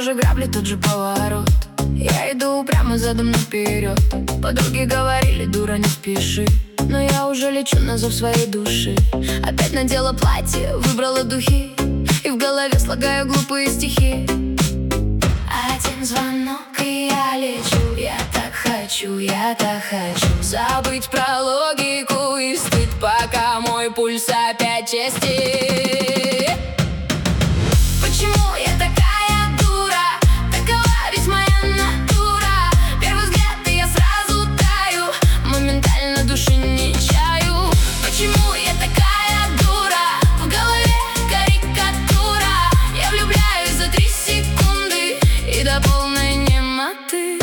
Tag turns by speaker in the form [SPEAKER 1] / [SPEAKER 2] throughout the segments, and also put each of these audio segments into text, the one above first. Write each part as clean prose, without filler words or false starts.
[SPEAKER 1] же грабли, тот же поворот. Я иду прямо задом наперед. Подруги говорили, дура, не спеши, но я уже лечу на зов своей души. Опять надела платье, выбрала духи, и в голове слагаю глупые стихи. Один звонок, и я лечу. Я так хочу забыть про логику и стыд, пока мой пульс опять частеет. Почему я такая дура? Такова ведь моя натура. Первый взгляд, и я сразу таю, моментально души не чаю. Почему я такая дура? В голове карикатура. Я влюбляюсь за 3 секунды и до полной немоты.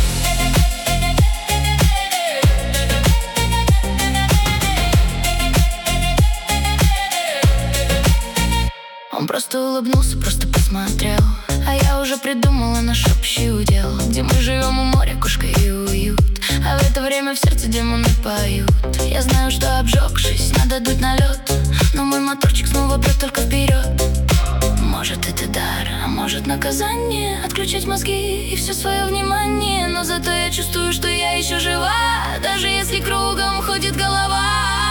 [SPEAKER 1] Он просто улыбнулся, просто посмотрел, а я уже придумала наш общий удел, где мы живем у моря, кошка и уют. А в это время в сердце демоны поют. Я знаю, что обжегшись, надо дуть на лед, но мой моторчик снова прет только вперед. Может, это дар, а может, наказание. Отключать мозги и все свое внимание. Но зато я чувствую, что я еще жива, даже если кругом ходит голова.